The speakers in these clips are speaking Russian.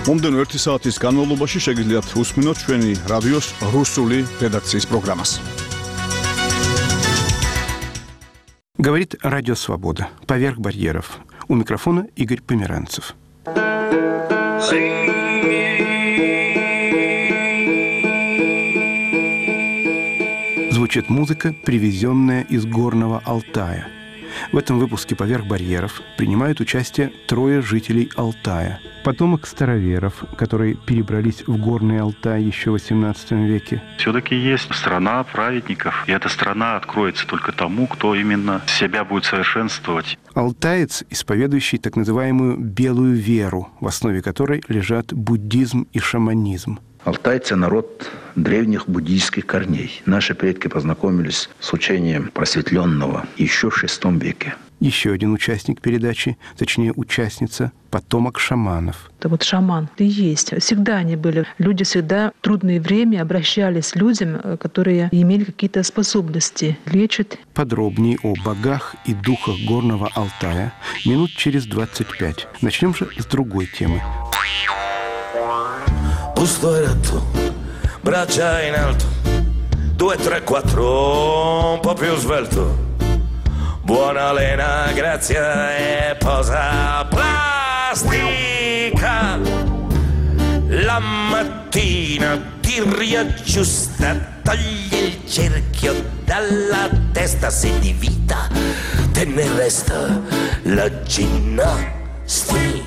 მომდენო 1 საათის განმავლობაში შეგიძლიათ უსმინოთ ჩვენი რადიოს რუსული რედაქციის პროგრამას. Говорит Радио Свобода. Поверх барьеров. У микрофона Игорь Померанцев. Звучит музыка, привезенная из Горного Алтая. В этом выпуске «Поверх барьеров» принимают участие 3 жителей Алтая. Потомок староверов, которые перебрались в Горный Алтай еще в XVIII веке. Все-таки есть страна праведников, и эта страна откроется только тому, кто именно себя будет совершенствовать. Алтаец, исповедующий так называемую «белую веру», в основе которой лежат буддизм и шаманизм. Алтайцы – народ древних буддийских корней. Наши предки познакомились с учением просветленного еще в VI веке. Еще один участник передачи, точнее участница, потомок шаманов. Это вот шаман и есть. Всегда они были. Люди всегда в трудное время обращались к людям, которые имели какие-то способности лечить. Подробнее о богах и духах Горного Алтая минут через 25. Начнем же с другой темы. Busto eretto, braccia in alto, 2, 3, 4, un po' più svelto. Buona lena, grazia e posa plastica. La mattina ti riaggiusta, togli il cerchio dalla testa, se di vita te ne resta la ginnastica.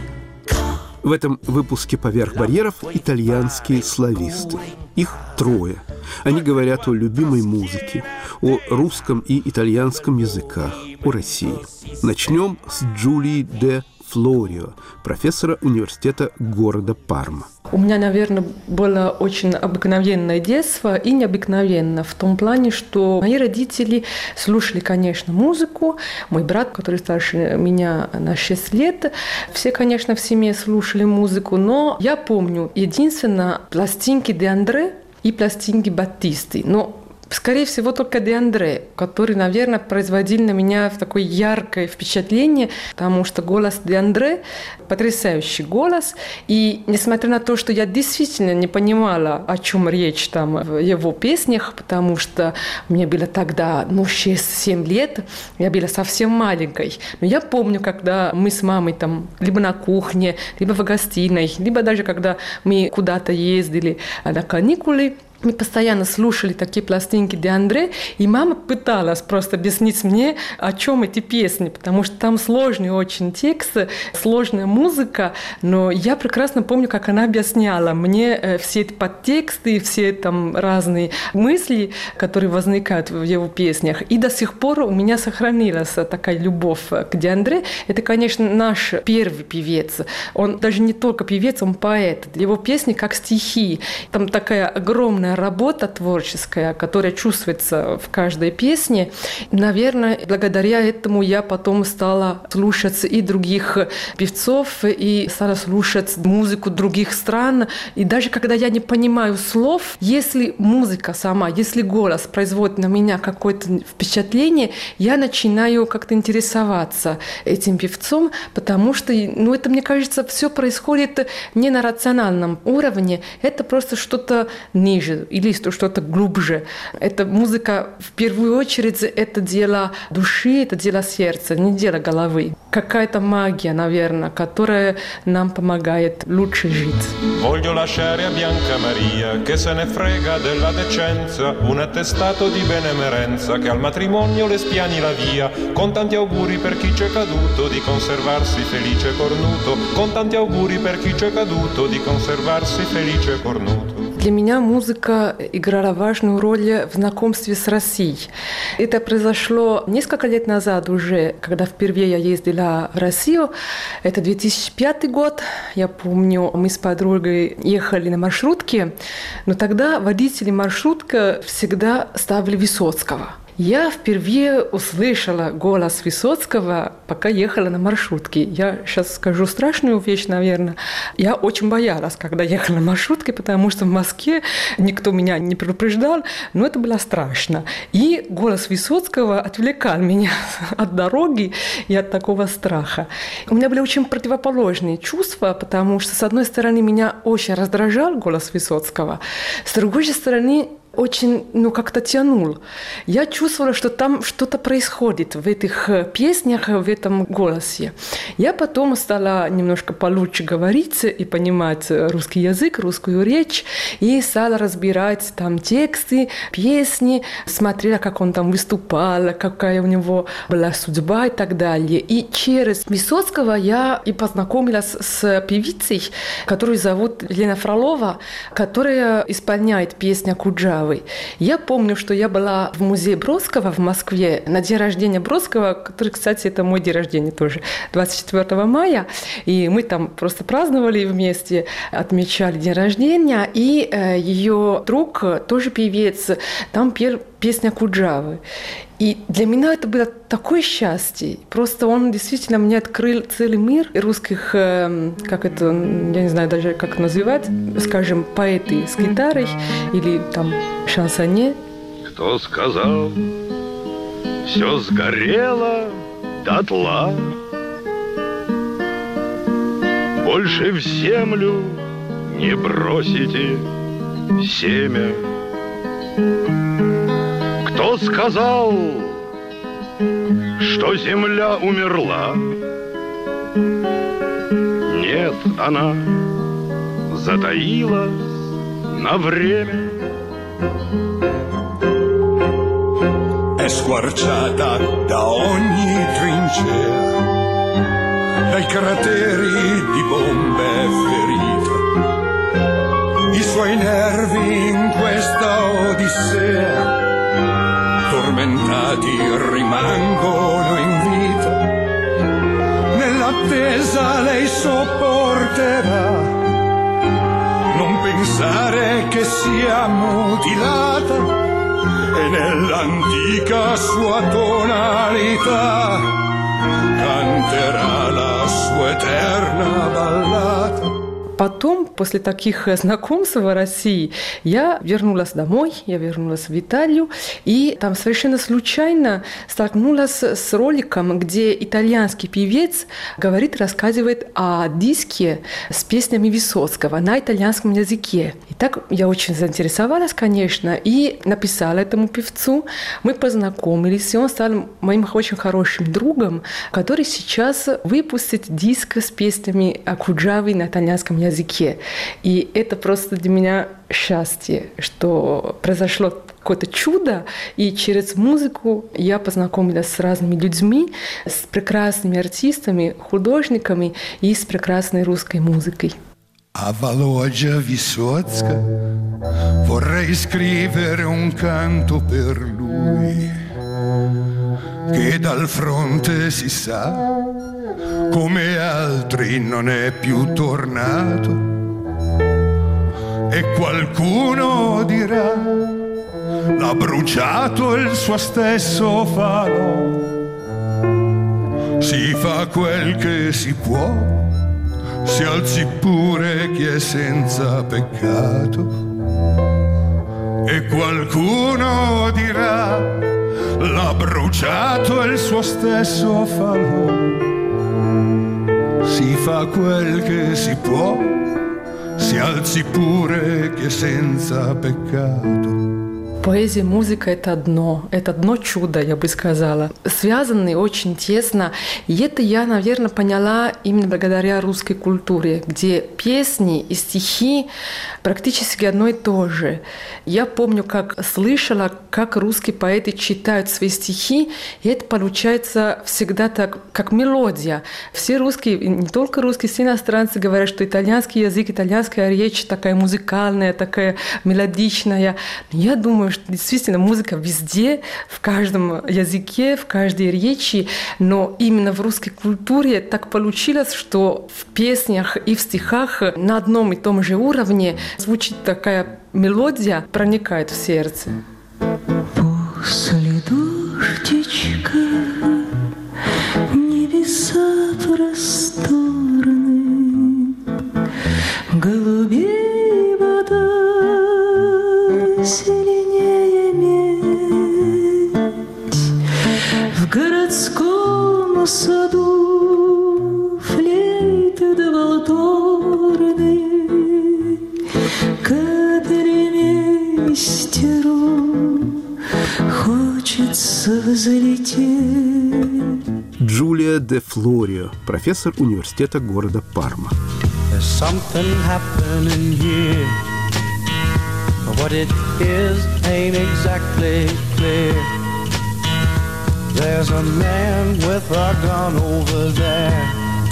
В этом выпуске «Поверх барьеров» итальянские слависты. Их 3. Они говорят о любимой музыке, о русском и итальянском языках, о России. Начнем с Джулии де Флорио, профессора университета города Парма. У меня, наверное, было очень обыкновенное детство и необыкновенно в том плане, что мои родители слушали, конечно, музыку. Мой брат, который старше меня на 6 лет, все, конечно, в семье слушали музыку, но я помню единственно пластинки Де Андре и пластинки Баттисты. Но скорее всего, только Де Андре, который, наверное, производил на меня такое яркое впечатление, потому что голос Де Андре – потрясающий голос. И несмотря на то, что я действительно не понимала, о чем речь там в его песнях, потому что мне было тогда 6-7 лет, я была совсем маленькой. Но я помню, когда мы с мамой там либо на кухне, либо в гостиной, либо даже когда мы куда-то ездили на каникулы, мы постоянно слушали такие пластинки Де Андре, и мама пыталась просто объяснить мне, о чем эти песни, потому что там сложный очень текст, сложная музыка, но я прекрасно помню, как она объясняла мне все эти подтексты, все там разные мысли, которые возникают в его песнях. И до сих пор у меня сохранилась такая любовь к Де Андре. Это, конечно, наш первый певец. Он даже не только певец, он поэт. Его песни как стихи. Там такая огромная работа творческая, которая чувствуется в каждой песне. Наверное, благодаря этому я потом стала слушать и других певцов, и стала слушать музыку других стран. И даже когда я не понимаю слов, если музыка сама, если голос производит на меня какое-то впечатление, я начинаю как-то интересоваться этим певцом, потому что, это, мне кажется, все происходит не на рациональном уровне, это просто что-то ниже, или что-то глубже. Эта музыка, в первую очередь, это дело души, это дело сердца, не дело головы. Какая-то магия, наверное, которая нам помогает лучше жить. Voglio lasciare a Bianca Maria che se ne frega della decenza, un attestato di benemerenza che al matrimonio le spiani la via, con tanti auguri per chi c'è caduto di conservarsi felice e cornuto, con tanti auguri per chi c'è caduto di conservarsi felice e cornuto. Для меня музыка играла важную роль в знакомстве с Россией. Это произошло несколько лет назад уже, когда впервые я ездила в Россию. Это 2005 год. Я помню, мы с подругой ехали на маршрутке, но тогда водители маршрутка всегда ставили Высоцкого. Я впервые услышала голос Высоцкого, пока ехала на маршрутке. Я сейчас скажу страшную вещь, наверное. Я очень боялась, когда ехала на маршрутке, потому что в Москве никто меня не предупреждал, но это было страшно. И голос Высоцкого отвлекал меня от дороги и от такого страха. У меня были очень противоположные чувства, потому что, с одной стороны, меня очень раздражал голос Высоцкого, с другой же стороны, очень, как-то тянул. Я чувствовала, что там что-то происходит в этих песнях, в этом голосе. Я потом стала немножко получше говорить и понимать русский язык, русскую речь, и стала разбирать там тексты, песни, смотрела, как он там выступал, какая у него была судьба и так далее. И через Высоцкого я и познакомилась с певицей, которую зовут Лена Фролова, которая исполняет песню «Акуджавы». Я помню, что я была в музее Бродского в Москве на день рождения Бродского, который, кстати, это мой день рождения тоже, 24 мая. И мы там просто праздновали вместе, отмечали день рождения. И ее друг, тоже певец, там пел песню «Акуджавы». И для меня это было такое счастье. Просто он действительно мне открыл целый мир русских, как это, я не знаю даже, как называть, скажем, поэты с гитарой или там шансонье. Кто сказал, все сгорело дотла, больше в землю не бросите семя. Кто сказал, что земля умерла? Нет, она затаилась на время. È squarciata da ogni trincea, dai crateri di bombe ferite. I suoi nervi in questa odissea tormentati rimangono in vita. Nell'attesa lei sopporterà. Non pensare che sia mutilata e nell'antica sua tonalità canterà la sua eterna ballata. Потом, после таких знакомств в России, я вернулась домой, я вернулась в Италию, и там совершенно случайно столкнулась с роликом, где итальянский певец говорит, рассказывает о диске с песнями Высоцкого на итальянском языке. И так я очень заинтересовалась, конечно, и написала этому певцу. Мы познакомились, и он стал моим очень хорошим другом, который сейчас выпустит диск с песнями Акуджавы на итальянском языке. И это просто для меня счастье, что произошло какое-то чудо, и через музыку я познакомилась с разными людьми, с прекрасными артистами, художниками и с прекрасной русской музыкой. A Valoggia Vysotska vorrei scrivere un canto per lui, che dal fronte si sa, come altri non è più tornato. E qualcuno dirà, l'ha bruciato il suo stesso falò. Si fa quel che si può, si alzi pure chi è senza peccato. E qualcuno dirà, l'ha bruciato il suo stesso falò. Si fa quel che si può, si alzi pure chi è senza peccato. Поэзия, музыка – это одно чудо, я бы сказала. Связаны очень тесно. И это я, наверное, поняла именно благодаря русской культуре, где песни и стихи практически одно и то же. Я помню, как слышала, как русские поэты читают свои стихи, и это получается всегда так, как мелодия. Все русские, не только русские, все иностранцы говорят, что итальянский язык, итальянская речь такая музыкальная, такая мелодичная. Я думаю, что действительно музыка везде, в каждом языке, в каждой речи, но именно в русской культуре так получилось, что в песнях и в стихах на одном и том же уровне звучит такая мелодия, проникает в сердце. После дождичка небеса просторны, голубей вода зеленее медь. В городском саду флейты да валторны, капельмейстеру хочется взлететь. Джулия де Флорио, профессор университета города Парма. There's something happening here. What it is ain't exactly clear. There's a man with a gun over there,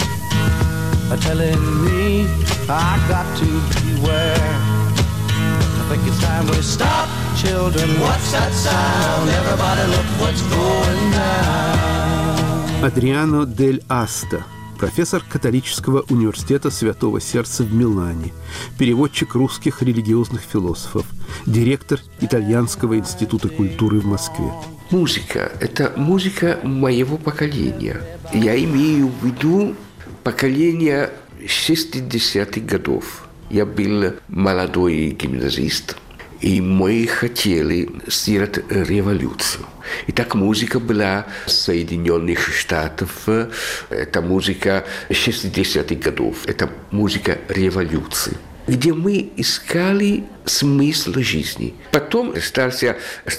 telling me I got to beware. I think it's time we stop, children. What's that sound? Everybody look what's going down. Адриано дель Аста, профессор католического университета Святого Сердца в Милане, переводчик русских религиозных философов, директор Итальянского института культуры в Москве. Музыка – это музыка моего поколения. Я имею в виду поколение 60-х годов. Я был молодой гимназист, и мы хотели сделать революцию. И так музыка была Соединенных Штатов, это музыка 60-х годов, это музыка революции, где мы искали смысл жизни. Потом остался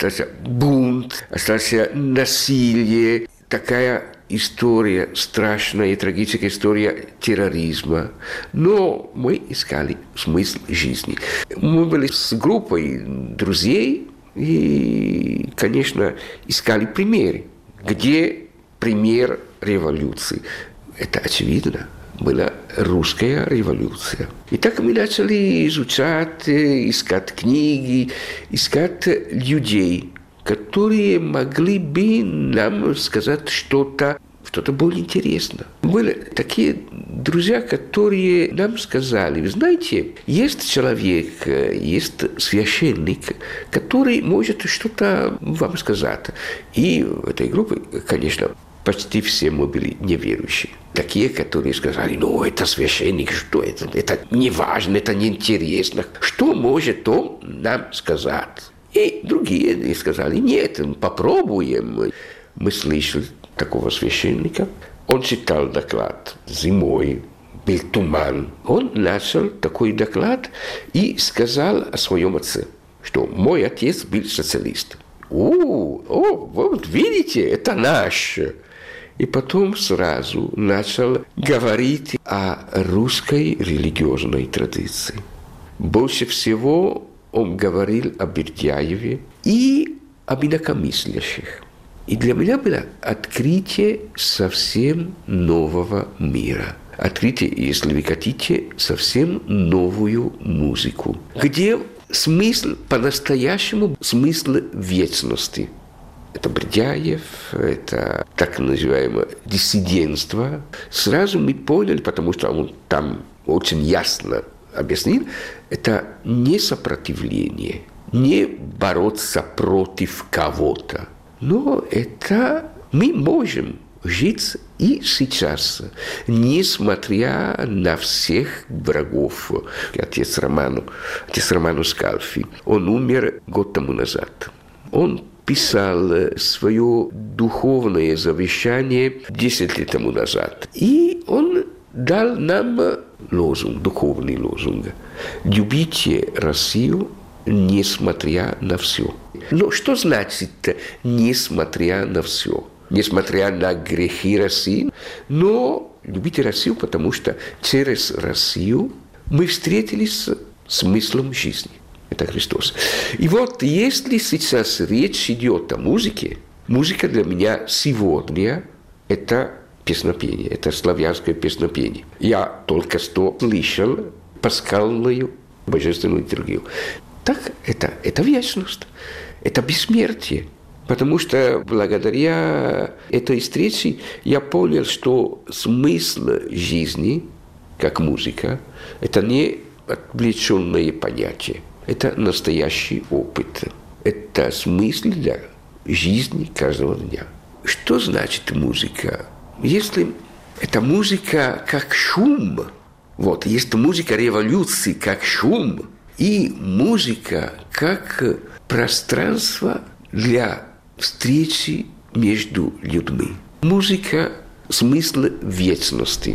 бунт, остался насилие, такая история, страшная и трагическая история терроризма. Но мы искали смысл жизни. Мы были с группой друзей и, конечно, искали примеры. Где пример революции? Это очевидно. Была русская революция. И так мы начали изучать, искать книги, искать людей, которые могли бы нам сказать что-то более интересное. Были такие друзья, которые нам сказали: вы знаете, есть человек, есть священник, который может что-то вам сказать. И в этой группе, конечно, почти все мы были неверующие. Такие, которые сказали: ну, это священник, что это? Это не важно, это неинтересно. Что может он нам сказать? И другие сказали: нет, попробуем. Мы слышали такого священника. Он читал доклад зимой, был туман. Он начал такой доклад и сказал о своем отце, что мой отец был социалист. Вот видите, это наш. И потом сразу начал говорить о русской религиозной традиции. Больше всего он говорил о Бердяеве и об инакомыслящих. И для меня было открытие совсем нового мира. Открытие, если вы хотите, совсем новую музыку, где смысл по-настоящему, смысл вечности. Это Бердяев, это так называемое диссидентство. Сразу мы поняли, потому что он там очень ясно объяснил, это не сопротивление, не бороться против кого-то, но это мы можем жить и сейчас, несмотря на всех врагов. Отец Романо Скальфи, он умер год тому назад. Он писал свое духовное завещание 10 лет тому назад. И он дал нам лозунг, духовный лозунг: «Любите Россию, несмотря на все». Но что значит «несмотря на все»? Несмотря на грехи России, но любите Россию, потому что через Россию мы встретились с смыслом жизни. Это Христос. И вот если сейчас речь идет о музыке, музыка для меня сегодня – это песнопение, это славянское песнопение. Я только что слышал пасхальную божественную литургию. Так это вечность, это бессмертие. Потому что благодаря этой встрече я понял, что смысл жизни, как музыка, это не отвлеченное понятие, это настоящий опыт. Это смысл для жизни каждого дня. Что значит музыка? Если это музыка как шум, вот, есть музыка революции как шум, и музыка как пространство для встречи между людьми. Музыка – смысл вечности.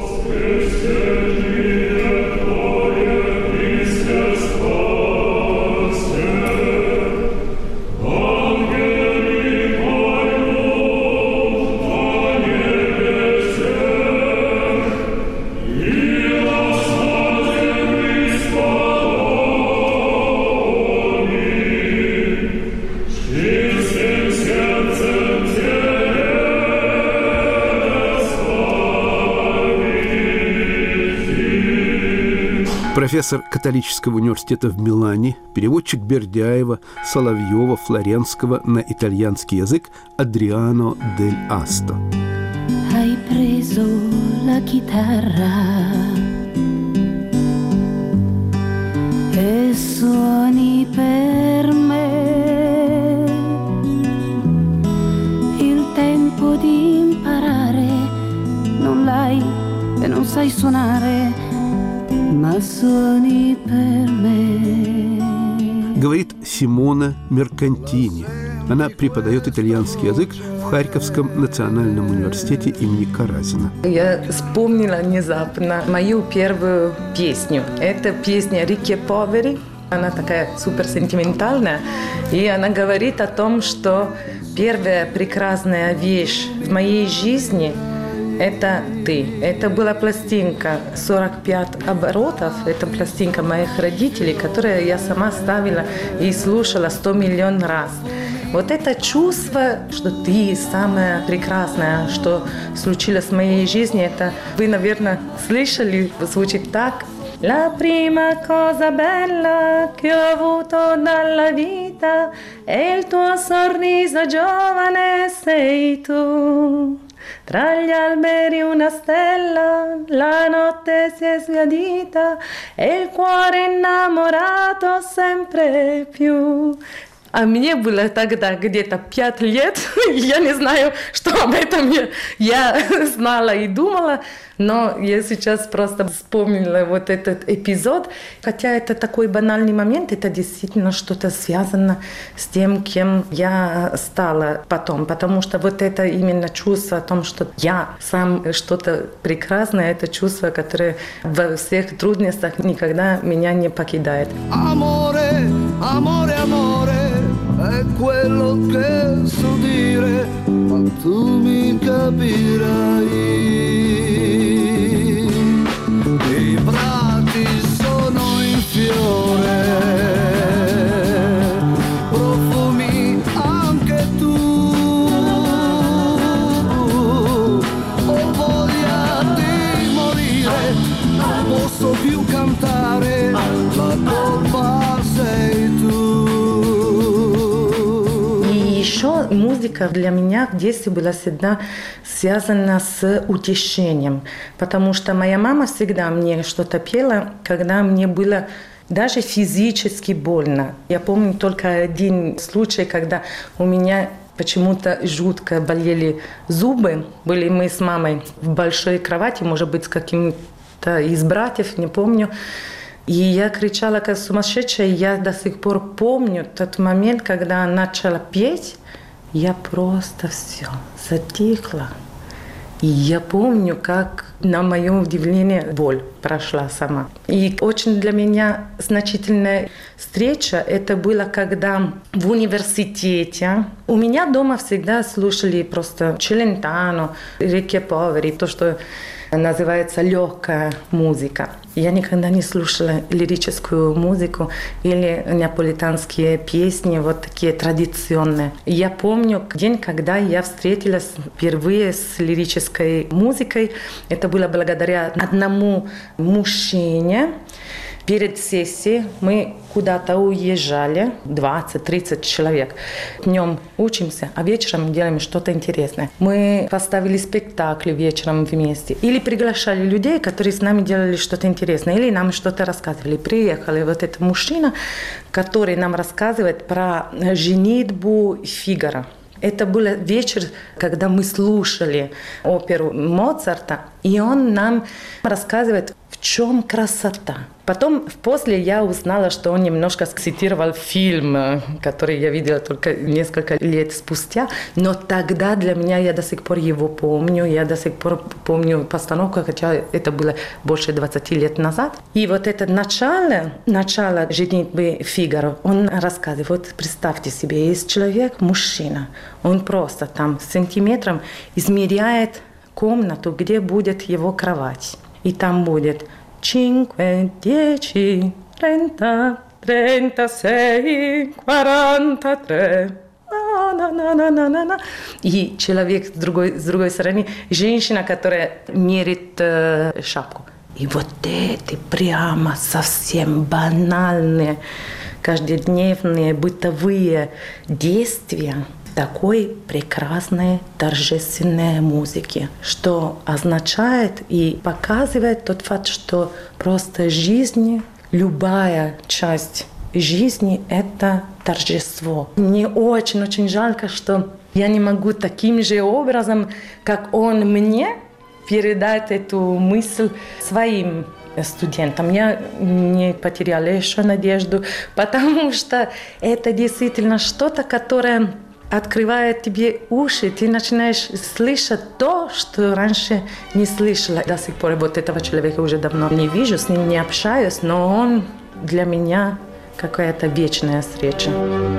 Профессор католического университета в Милане, переводчик Бердяева, Соловьева, Флоренского на итальянский язык Адриано дель Асто. Hai preso la chitarra e suoni per me il tempo di imparare non l'hai e non sai suonare ma suoni per me. Говорит Симона Меркантини. Она преподает итальянский язык в Харьковском национальном университете имени Каразина. Я вспомнила внезапно мою первую песню. Это песня «Ricchi e poveri». Она такая суперсентиментальная. И она говорит о том, что первая прекрасная вещь в моей жизни – это ты. Это была пластинка 45 оборотов. Это пластинка моих родителей, которую я сама ставила и слушала 100 миллион раз. Вот это чувство, что ты самая прекрасная, что случилось в моей жизни, это вы, наверное, слышали, звучит так. La prima cosa bella che ho avuto dalla vita è il tuo sorriso giovane, sei tu. Tra gli alberi una stella, la notte si è sbiadita e il cuore innamorato sempre più. А мне было тогда где-то 5 лет. Я не знаю, что об этом я знала и думала, но я сейчас просто вспомнила вот этот эпизод. Хотя это такой банальный момент, это действительно что-то связано с тем, кем я стала потом. Потому что вот это именно чувство о том, что я сам что-то прекрасное, это чувство, которое во всех трудностях никогда меня не покидает. Amore, amore, amore. È quello che so dire, ma tu mi capirai. I prati sono in fiore, profumi anche tu. Ho voglia di morire, non posso più cantare, la colpa sei tu. Еще музыка для меня в детстве была всегда связана с утешением, потому что моя мама всегда мне что-то пела, когда мне было даже физически больно. Я помню только один случай, когда у меня почему-то жутко болели зубы. Были мы с мамой в большой кровати, может быть, с каким-то из братьев, не помню. И я кричала как сумасшедшая. Я до сих пор помню тот момент, когда она начала петь. Я просто все затихла. И я помню, как на мое удивление боль прошла сама. И очень для меня значительная встреча это было, когда в университете у меня дома всегда слушали просто Челентано, Ricchi e poveri, то, что называется легкая музыка. Я никогда не слушала лирическую музыку или неаполитанские песни, вот такие традиционные. Я помню день, когда я встретилась впервые с лирической музыкой. Это было благодаря одному мужчине, Перед сессией мы куда-то уезжали, 20-30 человек. Днем учимся, а вечером делаем что-то интересное. Мы поставили спектакли вечером вместе. Или приглашали людей, которые с нами делали что-то интересное. Или нам что-то рассказывали. Приехали вот этот мужчина, который нам рассказывает про женитьбу Фигаро. Это был вечер, когда мы слушали оперу Моцарта, и он нам рассказывает, в чем красота. Потом, после я узнала, что он немножко цитировал фильм, который я видела только несколько лет спустя, но тогда для меня, я до сих пор его помню, я до сих пор помню постановку, хотя это было больше 20 лет назад. И вот это начало «Женитьбы Фигаро», он рассказывает, вот представьте себе, есть человек, мужчина, он просто там сантиметром измеряет комнату, где будет его кровать. И там будет 5, 10, 30, 36, 43. И человек с другой стороны, женщина, которая мерит шапку. И вот эти прямо совсем банальные, каждодневные, бытовые действия такой прекрасной торжественной музыки, что означает и показывает тот факт, что просто жизнь, любая часть жизни – это торжество. Мне очень-очень жалко, что я не могу таким же образом, как он мне, передать эту мысль своим студентам. Я не потеряла еще надежду, потому что это действительно что-то, которое открывает тебе уши, ты начинаешь слышать то, что раньше не слышала. До сих пор вот этого человека уже давно не вижу, с ним не общаюсь, но он для меня какая-то вечная встреча.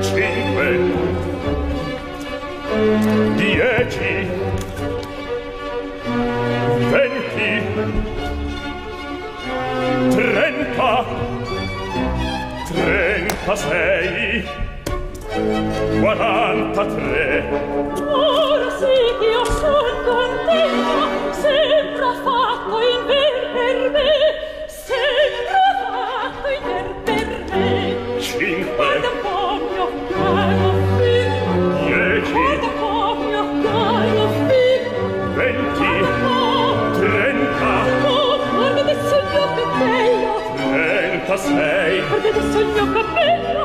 43. Ora sì che io son contenta, sembra fatto in per me, sembra fatto in per me. 5. Guarda un po' mio caro figlio. 10. Guarda un po' mio caro figlio. 20. 30. Oh, guarda adesso il mio cappello. 36. Guarda adesso il mio cappello.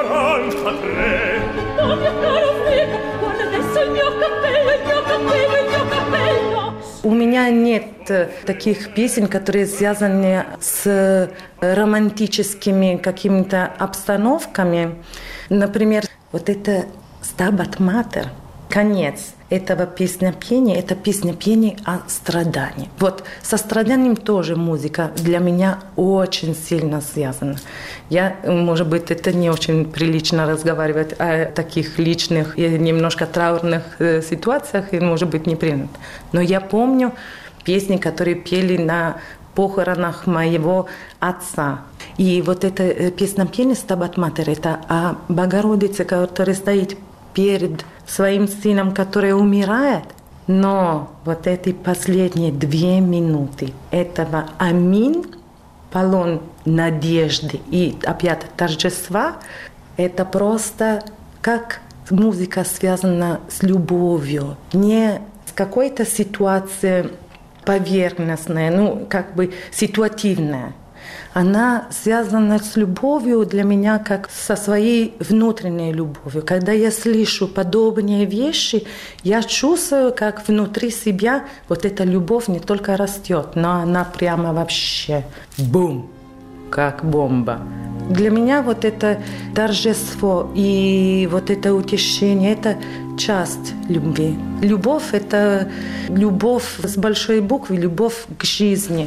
43. Oh, mio caro figlio, guarda adesso il mio cappello, il mio cappello, il mio cappello. У меня нет таких песен, которые связаны с романтическими какими-то обстановками. Например, вот это «Стабат Матер», конец этого песнопения, это песнопение о страдании. Вот со страданием тоже музыка для меня очень сильно связана. Я, может быть, это не очень прилично разговаривать о таких личных и немножко траурных ситуациях, и, может быть, не принято. Но я помню песни, которые пели на похоронах моего отца. И вот это песнопение «Стабат Матер» – это о Богородице, которая стоит перед своим сыном, который умирает. Но вот эти последние 2 минуты этого «Аминь», полон надежды и опять торжества, это просто как музыка связана с любовью, не с какой-то ситуацией поверхностной, ну, как бы ситуативной. Она связана с любовью для меня, как со своей внутренней любовью. Когда я слышу подобные вещи, я чувствую, как внутри себя вот эта любовь не только растет, но она прямо вообще бум, как бомба. Для меня вот это торжество и вот это утешение – это часть любви. Любовь – это любовь с большой буквы, любовь к жизни.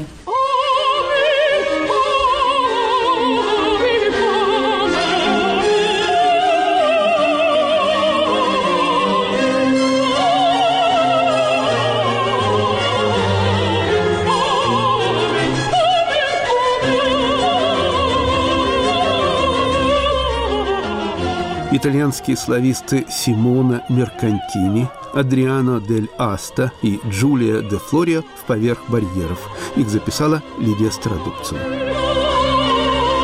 Итальянские слависты Симона Меркантини, Адриано дель Аста и Джулия де Флорио в «Поверх барьеров». Их записала Лидия Стародубцева.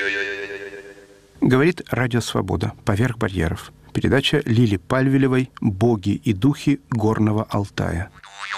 Говорит Радио Свобода. Поверх барьеров. Передача Лили Пальвелевой «Боги и духи Горного Алтая».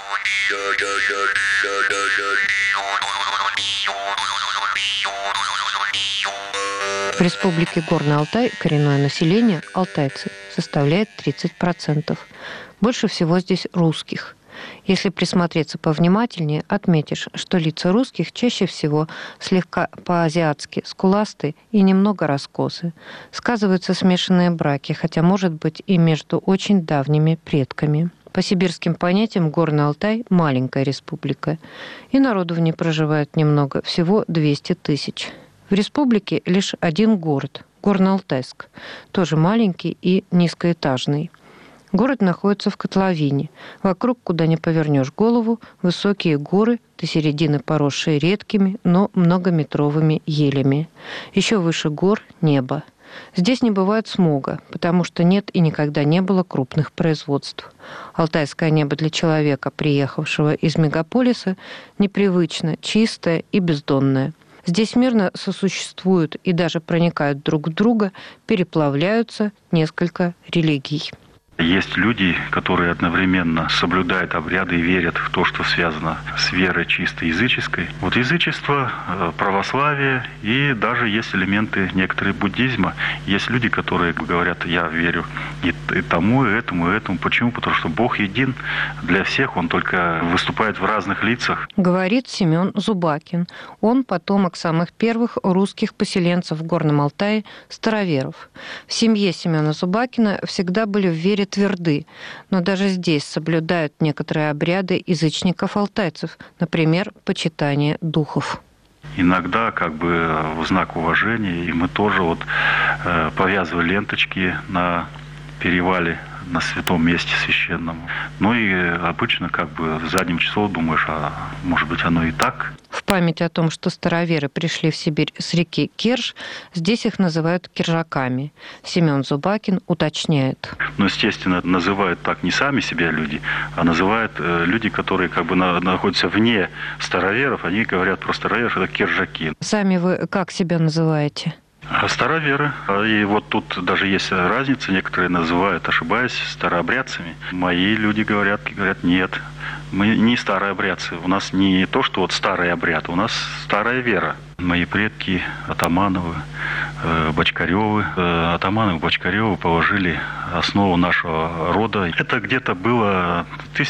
В Республике Горный Алтай коренное население, алтайцы, составляет 30%. Больше всего здесь русских. Если присмотреться повнимательнее, отметишь, что лица русских чаще всего слегка по-азиатски, скуластые и немного раскосы. Сказываются смешанные браки, хотя, может быть, и между очень давними предками. По сибирским понятиям, Горный Алтай – маленькая республика, и народу в ней проживает немного, всего 200 тысяч. В республике лишь один город – Горно-Алтайск, тоже маленький и низкоэтажный. Город находится в котловине. Вокруг, куда ни повернешь голову, высокие горы, до середины поросшие редкими, но многометровыми елями. Еще выше гор – небо. Здесь не бывает смога, потому что нет и никогда не было крупных производств. Алтайское небо для человека, приехавшего из мегаполиса, непривычно, чистое и бездонное. Здесь мирно сосуществуют и даже проникают друг в друга, переплавляются несколько религий. Есть люди, которые одновременно соблюдают обряды и верят в то, что связано с верой чисто языческой. Вот язычество, православие и даже есть элементы некоторые буддизма. Есть люди, которые говорят: я верю и тому, и этому, и этому. Почему? Потому что Бог един для всех, Он только выступает в разных лицах. Говорит Семен Зубакин. Он потомок самых первых русских поселенцев в Горном Алтае – староверов. В семье Семена Зубакина всегда были в вере тверды, но даже здесь соблюдают некоторые обряды язычников-алтайцев, например, почитание духов. Иногда как бы в знак уважения, и мы тоже вот повязывали ленточки на перевале, на святом месте священном. Ну и обычно как бы задним числом думаешь, а может быть оно и так. В память о том, что староверы пришли в Сибирь с реки Керчь, здесь их называют киржаками. Семен Зубакин уточняет. Ну, естественно, называют так не сами себя люди, а называют люди, которые как бы находятся вне староверов, они говорят про староверов, это киржаки. Сами вы как себя называете? Староверы. И вот тут даже есть разница. Некоторые называют, ошибаясь, старообрядцами. Мои люди говорят, нет, мы не старообрядцы. У нас не то, что вот старый обряд, у нас старая вера. Мои предки Атамановы, Бочкаревы. Атамановы, Бочкаревы положили основу нашего рода. Это где-то было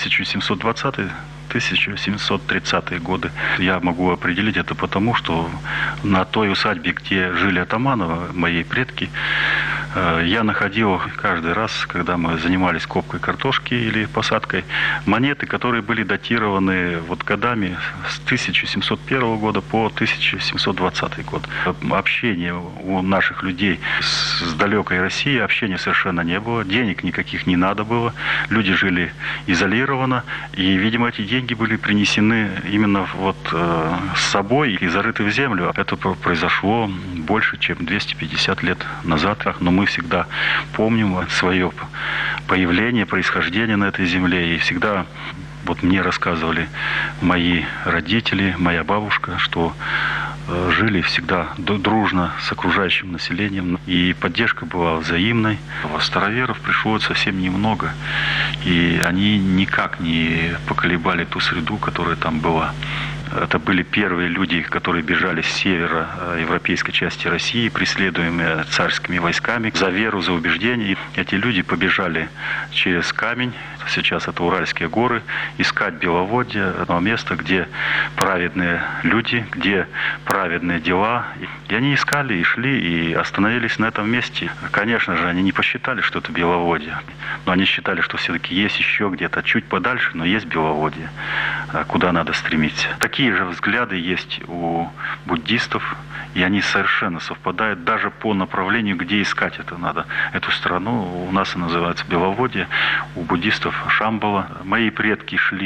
1730-е годы. Я могу определить это потому, что на той усадьбе, где жили Атамановы, мои предки, я находил каждый раз, когда мы занимались копкой картошки или посадкой, монеты, которые были датированы вот годами с 1701 года по 1720 год. Общение у наших людей с далекой Россией, общения совершенно не было, денег никаких не надо было, люди жили изолированно, и, видимо, эти деньги были принесены именно вот с собой и зарыты в землю. Это произошло больше, чем 250 лет назад, но мы всегда помним свое появление, происхождение на этой земле, и всегда вот мне рассказывали мои родители, моя бабушка, что жили всегда дружно с окружающим населением, и поддержка была взаимной. Староверов пришло совсем немного, и они никак не поколебали ту среду, которая там была. Это были первые люди, которые бежали с севера европейской части России, преследуемые царскими войсками за веру, за убеждение. Эти люди побежали через камень, сейчас это Уральские горы, искать Беловодье, одно место, где праведные люди, где праведные дела. И они искали, и шли, и остановились на этом месте. Конечно же, они не посчитали, что это Беловодье, но они считали, что все-таки есть еще где-то чуть подальше, но есть Беловодье, куда надо стремиться. Такие же взгляды есть у буддистов, и они совершенно совпадают даже по направлению, где искать это надо. Эту страну у нас и называется Беловодье, у буддистов Шамбала. Мои предки шли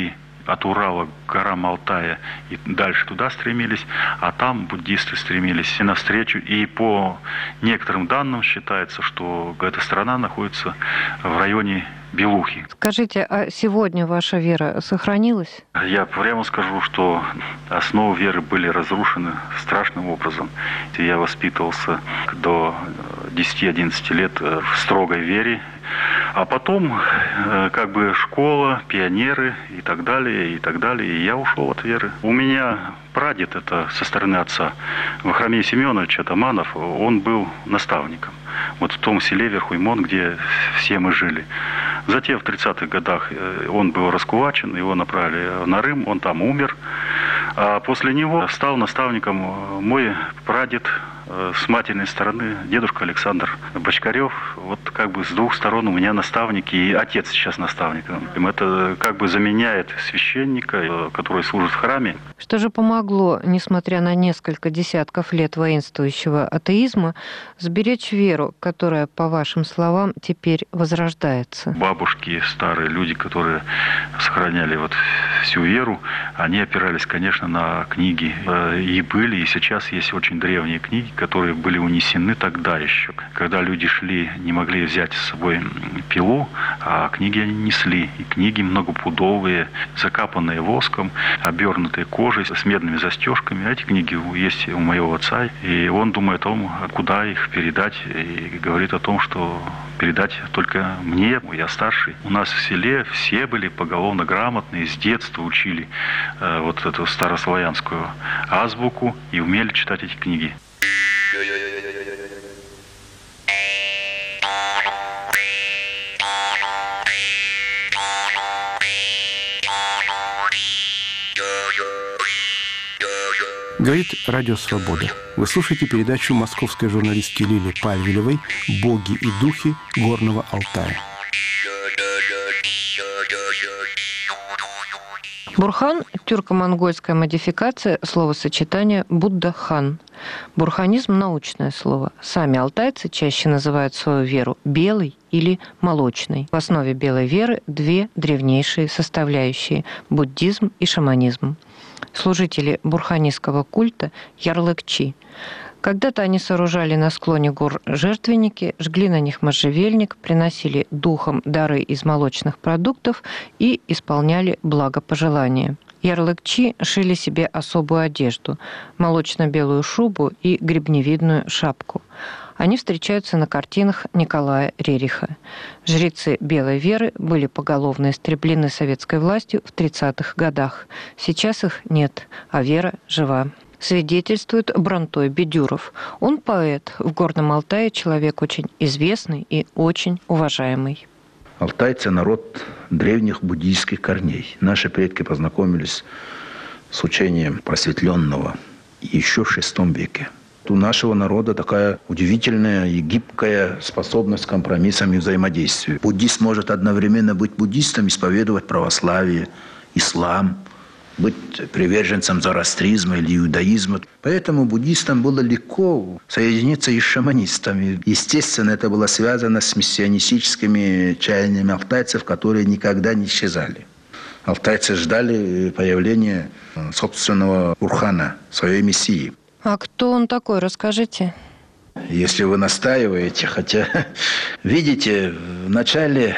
от Урала к горам Алтая и дальше туда стремились, а там буддисты стремились и навстречу. И по некоторым данным считается, что эта страна находится в районе Белухи. Скажите, а сегодня ваша вера сохранилась? Я прямо скажу, что основы веры были разрушены страшным образом. Я воспитывался до 10-11 лет в строгой вере, а потом как бы школа, пионеры и так далее, и я ушел от веры. У меня прадед, это со стороны отца, Вахромей Семенович Атаманов, он был наставником. Вот в том селе Верхуймон, где все мы жили. Затем в 30-х годах он был раскулачен, его направили на Рим, он там умер. А после него стал наставником мой прадед с материной стороны, дедушка Александр Бочкарев. Вот как бы с двух сторон у меня наставники, и отец сейчас наставник. Это как бы заменяет священника, который служит в храме. Что же помогло, несмотря на несколько десятков лет воинствующего атеизма, сберечь веру, которая, по вашим словам, теперь возрождается? Бабушки, старые люди, которые сохраняли вот всю веру, они опирались, конечно, на книги. И были, и сейчас есть очень древние книги, которые были унесены тогда еще. Когда люди шли, не могли взять с собой пилу, а книги они несли. И книги многопудовые, закапанные воском, обернутые кожей, с медными застежками. Эти книги есть у моего отца. И он думает о том, куда их передать. И говорит о том, что передать только мне, я старший. У нас в селе все были поголовно грамотные, с детства учили вот эту старославянскую азбуку и умели читать эти книги. Говорит Радио Свобода. Вы слушаете передачу московской журналистки Лили Павелевой «Боги и духи Горного Алтая». Бурхан – тюрко-монгольская модификация словосочетания «Будда-хан». Бурханизм – научное слово. Сами алтайцы чаще называют свою веру белой или молочной. В основе белой веры две древнейшие составляющие – буддизм и шаманизм. Служители бурханистского культа – ярлыкчи. Когда-то они сооружали на склоне гор жертвенники, жгли на них можжевельник, приносили духам дары из молочных продуктов и исполняли благопожелания. Ярлыкчи шили себе особую одежду – молочно-белую шубу и гребневидную шапку. Они встречаются на картинах Николая Рериха. Жрецы белой веры были поголовно истреблены советской властью в 30-х годах. Сейчас их нет, а вера жива. Свидетельствует Бронтой Бедюров. Он поэт. В Горном Алтае человек очень известный и очень уважаемый. Алтайцы – народ древних буддийских корней. Наши предки познакомились с учением просветленного еще в VI веке. У нашего народа такая удивительная и гибкая способность к компромиссам и взаимодействию. Буддист может одновременно быть буддистом, исповедовать православие, ислам, быть приверженцем зороастризма или иудаизма. Поэтому буддистам было легко соединиться и с шаманистами. Естественно, это было связано с миссионистическими чаяниями алтайцев, которые никогда не исчезали. Алтайцы ждали появления собственного бурхана, своей мессии. А кто он такой, расскажите? Если вы настаиваете, хотя, видите, в начале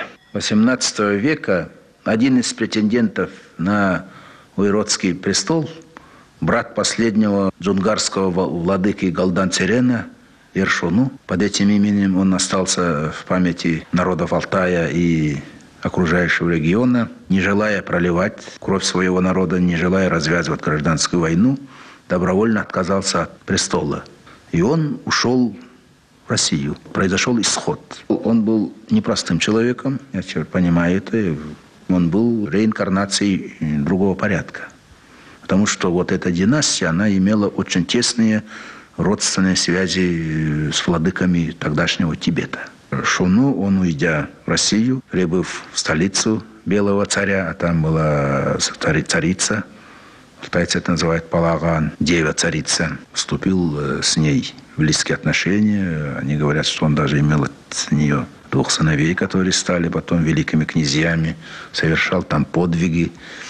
XVIII века один из претендентов на Уйротский престол, брат последнего джунгарского владыки Галдан-Церена, Ершуну. Под этим именем он остался в памяти народов Алтая и окружающего региона, не желая проливать кровь своего народа, не желая развязывать гражданскую войну, добровольно отказался от престола. И он ушел в Россию. Произошел исход. Он был непростым человеком, я теперь понимаю это. Он был реинкарнацией другого порядка. Потому что вот эта династия, она имела очень тесные родственные связи с владыками тогдашнего Тибета. Шуну, он, уйдя в Россию, прибыв в столицу Белого царя, а там была царица, алтайцы это называют Палаган, дева-царица, вступил с ней в близкие отношения. Они говорят, что он даже имел от нее 2 сыновей, которые стали потом великими князьями, совершал там подвиги.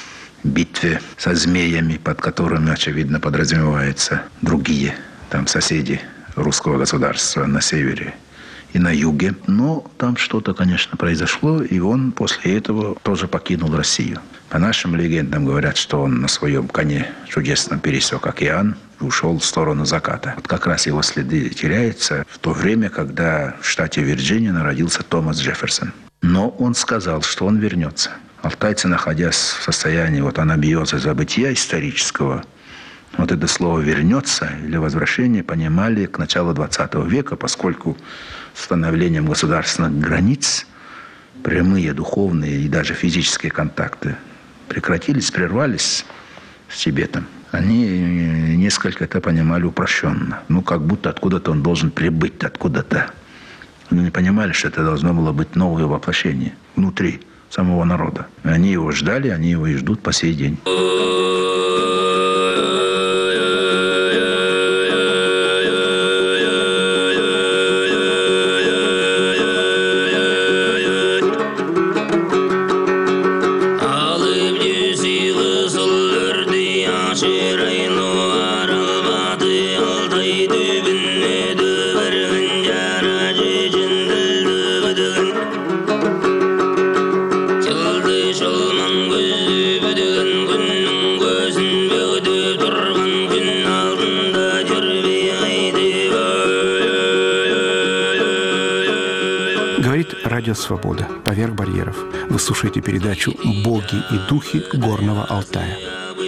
битве со змеями, под которыми, очевидно, подразумеваются другие там соседи русского государства на севере и на юге. Но там что-то, конечно, произошло, и он после этого тоже покинул Россию. По нашим легендам говорят, что он на своем коне чудесно пересек океан и ушел в сторону заката. Вот как раз его следы теряются в то время, когда в штате Вирджиния родился Томас Джефферсон. Но он сказал, что он вернется. Алтайцы, находясь в состоянии анабиоза забытия исторического, вот это слово «вернется» или «возвращение» понимали к началу XX века, поскольку с установлением государственных границ прямые духовные и даже физические контакты прекратились, прервались с Тибетом. Они несколько это понимали упрощенно. Как будто откуда-то он должен прибыть, откуда-то. Они не понимали, что это должно было быть новое воплощение внутри самого народа. Они его ждали, они его и ждут по сей день. Радио «Свобода». Поверх барьеров. Вы слушаете передачу «Боги и духи Горного Алтая».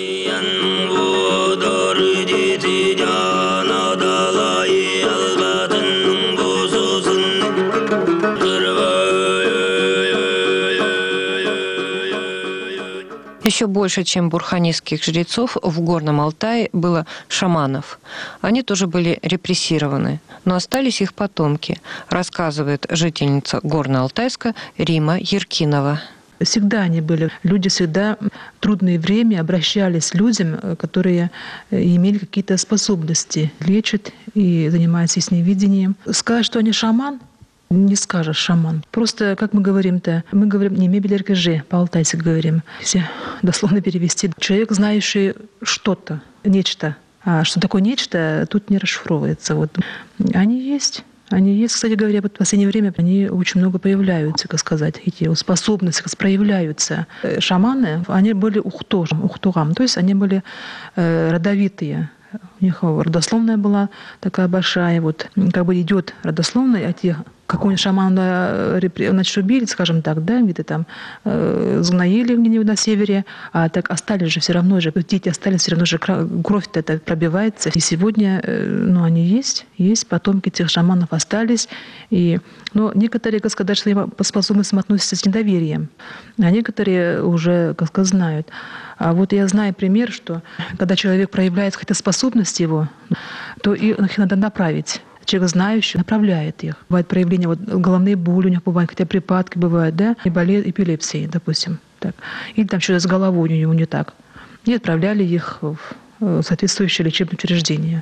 Еще больше, чем бурханистских жрецов, в Горном Алтае было шаманов. Они тоже были репрессированы, но остались их потомки, рассказывает жительница Горно-Алтайска Рима Еркинова. Всегда они были. Люди всегда в трудное время обращались к людям, которые имели какие-то способности, лечат и занимаются ясновидением. Сказать, что они шаман, не скажешь шаман. Просто, как мы говорим-то, мы говорим не мебель РКЖ, по-алтайски говорим. Если дословно перевести. Человек, знающий что-то, нечто. А что такое нечто, тут не расшифровывается. Они есть. Они есть, кстати говоря, в последнее время они очень много появляются, как сказать, эти способности проявляются. Шаманы, они были ухтугам, то есть они были родовитые. У них родословная была такая большая, как бы идет родословная, какой-нибудь шаман, убили, скажем так, да, где-то там сгноили где-нибудь на севере, а так остались же все равно же, дети остались, все равно же кровь-то это пробивается. И сегодня, они есть потомки этих шаманов остались. Но некоторые, как сказать, что по способностям относятся с недоверием, а некоторые уже, как сказать, знают. А я знаю пример, что когда человек проявляет какие-то способности его, то их надо направить. Человек знающий направляет их. Бывает проявление головные боли у них бывают, хотя припадки бывают, да, и болезнь эпилепсии, допустим. Так. Или там что-то с головой у него не так. И отправляли их в соответствующее лечебное учреждение.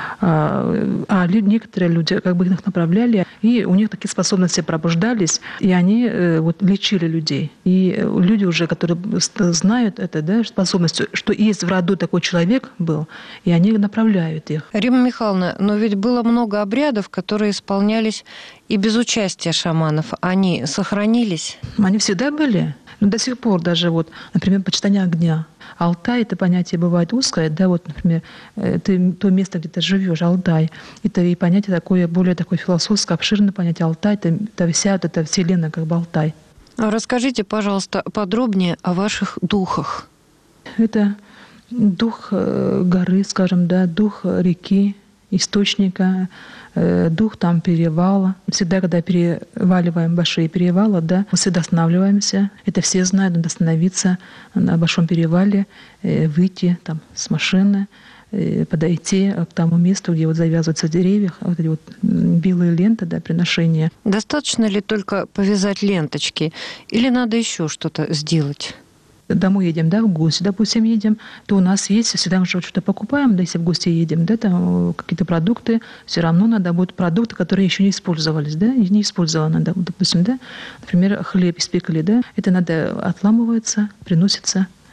Некоторые люди как бы их направляли, и у них такие способности пробуждались, и они лечили людей. И люди уже, которые знают это, да, способность, что есть в роду такой человек был, и они направляют их. Рима Михайловна, но ведь было много обрядов, которые исполнялись и без участия шаманов. Они сохранились? Они всегда были. Но до сих пор даже, например, почитание огня. Алтай — это понятие бывает узкое, да, например, то место, где ты живешь, Алтай, это и понятие такое, более такое философское, обширное понятие Алтай, это вся эта вселенная, как бы Алтай. Расскажите, пожалуйста, подробнее о ваших духах. Это дух горы, скажем, да, дух реки, источника, дух там перевала. Всегда, когда переваливаем большие перевалы, да, мы всегда останавливаемся. Это все знают, надо остановиться на большом перевале, выйти там с машины, подойти к тому месту, где завязываются деревья, эти белые ленты, да, приношения. Достаточно ли только повязать ленточки или надо еще что-то сделать? Домой едем, да, в гости, допустим, едем, то у нас есть, всегда мы что-то покупаем, да, если в гости едем, да, там какие-то продукты, все равно надо будет продукты, которые еще не использовались, да, не использованы, да, допустим, да, например, хлеб испекли, да, это надо отламывается, приносится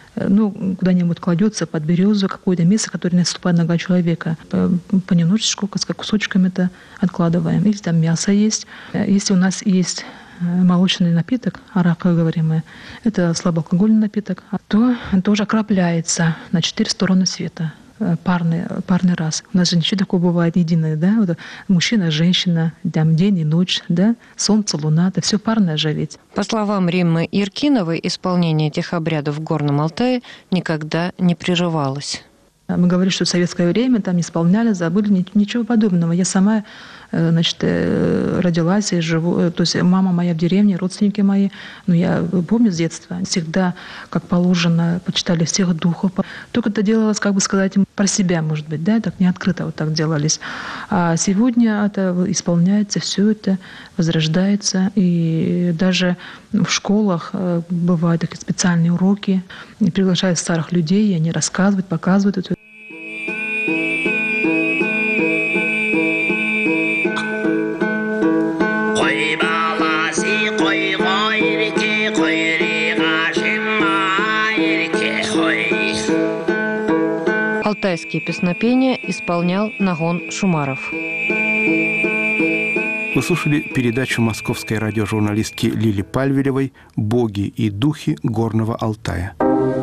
куда-нибудь кладется под березу, какое-то место, которое не наступает нога человека. Понемножечку, кусочками это откладываем. Или там мясо есть. Если у нас есть молочный напиток, арак, как говорим мы, это слабоалкогольный напиток, то тоже окропляется на 4 стороны света. Парный раз. У нас же ничего такого бывает единое, да? Вот мужчина, женщина, там день и ночь, да? Солнце, луна, это все парное же ведь. По словам Риммы Иркиновой, исполнение этих обрядов в Горном Алтае никогда не прерывалось. Мы говорим, что в советское время там исполняли, забыли, ничего подобного. Я сама, родилась и живу, то есть мама моя в деревне, родственники мои, я помню с детства, всегда, как положено, почитали всех духов. Только это делалось, как бы сказать, про себя, может быть, да, так не открыто вот так делались. А сегодня это исполняется, все это возрождается, и даже в школах бывают такие специальные уроки, приглашают старых людей, и они рассказывают, показывают это. Алтайские песнопения исполнял Нагон Шумаров. Вы слушали передачу московской радиожурналистки Лили Пальвелевой «Боги и духи Горного Алтая».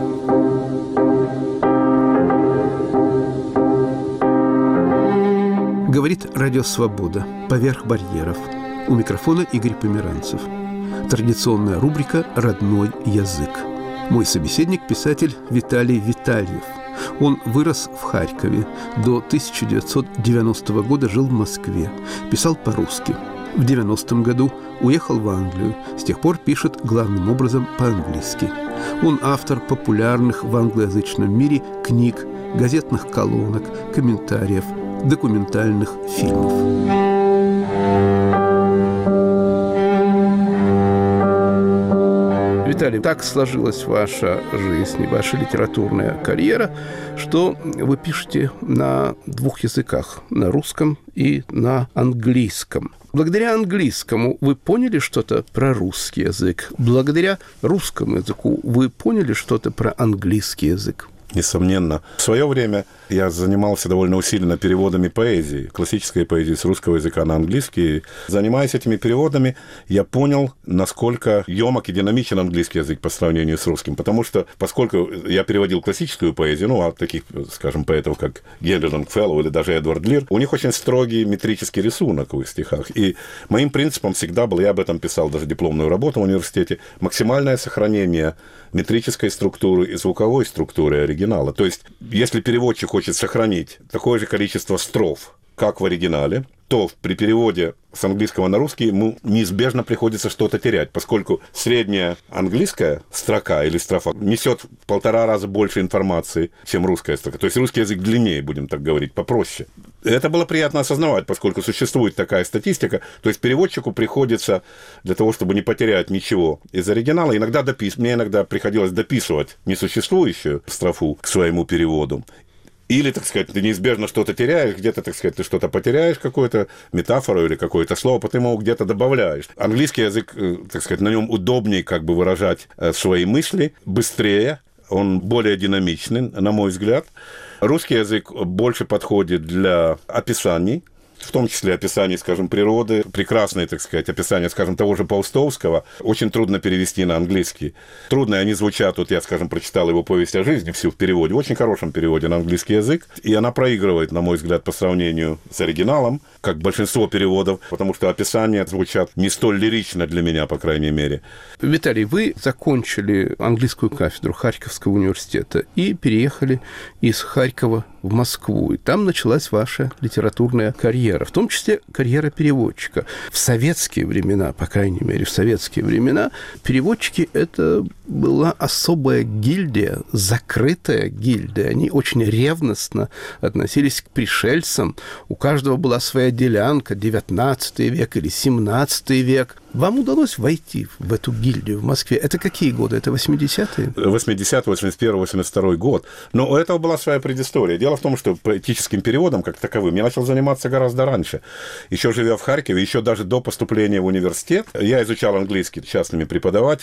Говорит Радио Свобода. Поверх барьеров. У микрофона Игорь Померанцев. Традиционная рубрика «Родной язык». Мой собеседник – писатель Виталий Витальев. Он вырос в Харькове. До 1990 года жил в Москве. Писал по-русски. В 90-м году уехал в Англию. С тех пор пишет главным образом по-английски. Он автор популярных в англоязычном мире книг, газетных колонок, комментариев, документальных фильмов. Виталий, так сложилась ваша жизнь и ваша литературная карьера, что вы пишете на 2 языках, на русском и на английском. Благодаря английскому вы поняли что-то про русский язык? Благодаря русскому языку вы поняли что-то про английский язык? Несомненно. В свое время я занимался довольно усиленно переводами поэзии, классической поэзии с русского языка на английский. Занимаясь этими переводами, я понял, насколько емок и динамичен английский язык по сравнению с русским. Потому что, поскольку я переводил классическую поэзию, от таких, скажем, поэтов, как Генри Лонгфеллоу или даже Эдвард Лир, у них очень строгий метрический рисунок в их стихах. И моим принципом всегда был, я об этом писал даже дипломную работу в университете, максимальное сохранение метрической структуры и звуковой структуры оригинала. То есть, если переводчик хочет сохранить такое же количество строф, как в оригинале, то при переводе с английского на русский ему неизбежно приходится что-то терять, поскольку средняя английская строка или строфа несет в 1,5 раза больше информации, чем русская строка. То есть русский язык длиннее, будем так говорить, попроще. Это было приятно осознавать, поскольку существует такая статистика. То есть переводчику приходится, для того, чтобы не потерять ничего из оригинала, мне иногда приходилось дописывать несуществующую строфу к своему переводу. Или, так сказать, ты неизбежно что-то теряешь, где-то, так сказать, ты что-то потеряешь, какую-то метафору или какое-то слово, потом ему где-то добавляешь. Английский язык, так сказать, на нем удобнее как бы выражать свои мысли, быстрее, он более динамичный, на мой взгляд. Русский язык больше подходит для описаний, в том числе описаний, скажем, природы, прекрасные, так сказать, описания, скажем, того же Паустовского, очень трудно перевести на английский. Трудно, и они звучат, я, скажем, прочитал его «Повесть о жизни» всю в переводе, в очень хорошем переводе на английский язык, и она проигрывает, на мой взгляд, по сравнению с оригиналом, как большинство переводов, потому что описания звучат не столь лирично для меня, по крайней мере. Виталий, вы закончили английскую кафедру Харьковского университета и переехали из Харькова в Москву, и там началась ваша литературная карьера, в том числе карьера переводчика. В советские времена, по крайней мере, в советские времена, переводчики – это была особая гильдия, закрытая гильдия. Они очень ревностно относились к пришельцам. У каждого была своя делянка, 19 век или 17 век. Вам удалось войти в эту гильдию в Москве? Это какие годы? Это 80-е? 80-й, 81-й, 82-й год. Но у этого была своя предыстория. Дело в том, что поэтическим переводом, как таковым, я начал заниматься гораздо раньше. Еще живя в Харькове, еще даже до поступления в университет, я изучал английский частными преподавателями.